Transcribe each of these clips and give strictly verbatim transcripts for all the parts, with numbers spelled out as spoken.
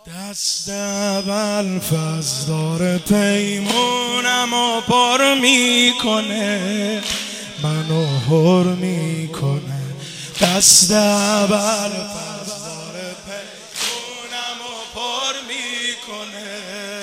دست اول فز داره پیمونم و پر میکنه، منو هر میکنه. دست اول فز داره پیمونم و پر میکنه،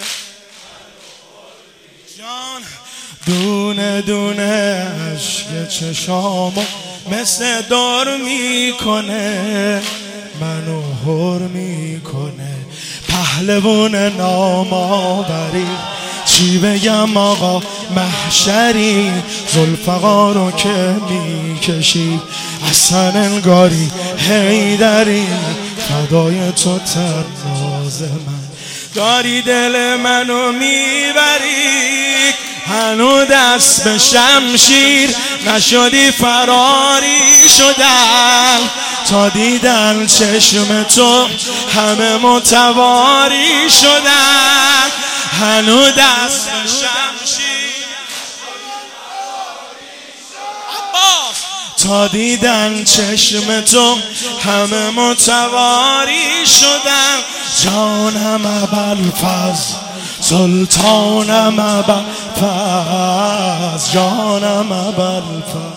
جان دونه دونه عشق چشامو مثل دار میکنه، منو هر میکنه. پهلوون نامآوری چی بگم آقا محشری، ذوالفقارو که میکشی اصلا انگاری حیدری. فدای تو تناز من داری دل منو میبری، هنو دست به شمشیر نشدی فراری شدن، تا دیدن چشم تو همه متواری شدن. هنو دست به شمشیر تا دیدن چشم تو همه متواری شدن. جانم ابوالفضل سلطانم ابوالفضل، جانم ابوالفضل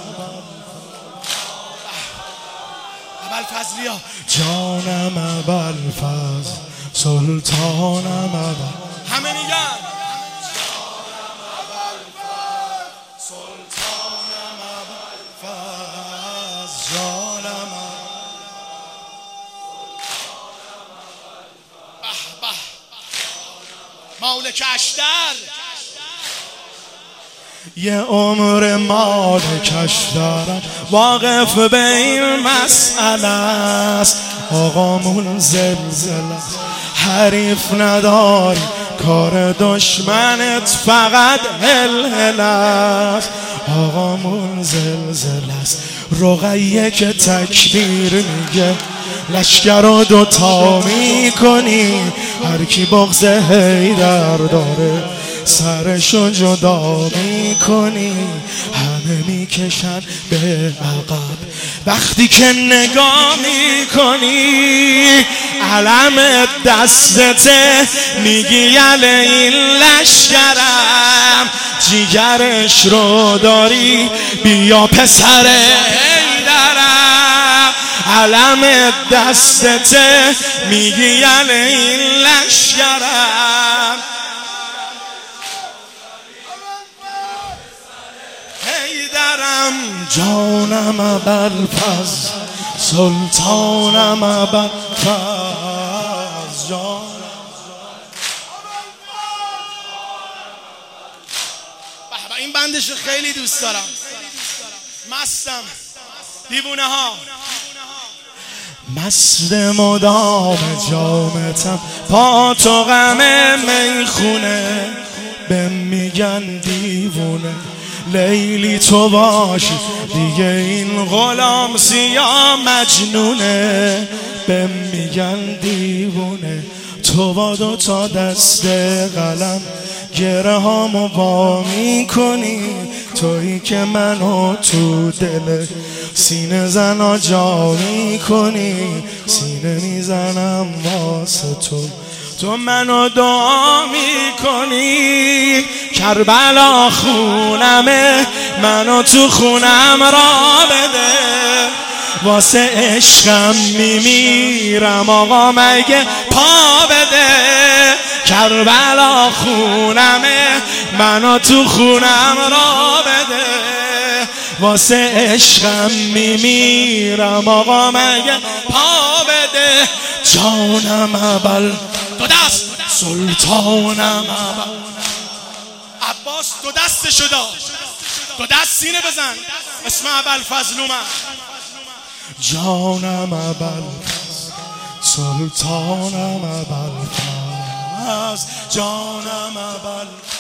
ابوالفضلیا، جانم ابوالفضل سلطانم ابوالفضل. همه میگن جانم ابوالفضل سلطانم ابوالفضل، جانم مالک اشتر. یه عمر مالکش دارم، واقف به این مسئله است. آقامون زلزله است، حریف نداری، کار دشمنت فقط هلهله است. آقامون زلزله است، رقیه که تکبیر میگه لشکر رو دوتا میکنی. هر کی بغض حیدر داره سرشو جدا میکنی. همه میکشن به عقب وقتی که نگاه میکنی. علم دستته میگی یله این لشکرم، جیگرش رو داری بیا پسر حیدرم. علم دستته میگی یله این لشکرم، حیدرم. جانم ابوالفضل سلطانم ابوالفضل، جانم. این بندش خیلی دوست دارم، مستم دیوونه ها، مست مدام جامتم پا تو غم میخونه. به میگن دیوونه لیلی تو باشی دیگه این غلام سیاه مجنونه. به میگن دیوونه تو با دو تا دست قلم گره هامو با میکنی. تویی که منو تو دل سینه زنا جا میکنی. سینه میزنم واسه تو، تو منو دعا میکنی. کربلا خونمه، منو تو خونم را بده. واسه عشقم میمیرم آقا مگه پا بده. کربلا خونمه، منو تو خونم را بده. واسه عشقم میمیرم آقا مگه پا بده. جانم ابوال دو دست سلطانم ابوال عباس دو دست شده، دو دست سینه بزن اسم ابوالفضل اومد. جانم ابوالفضل سلطانم ابوالفضل، جانم ابوالفضل.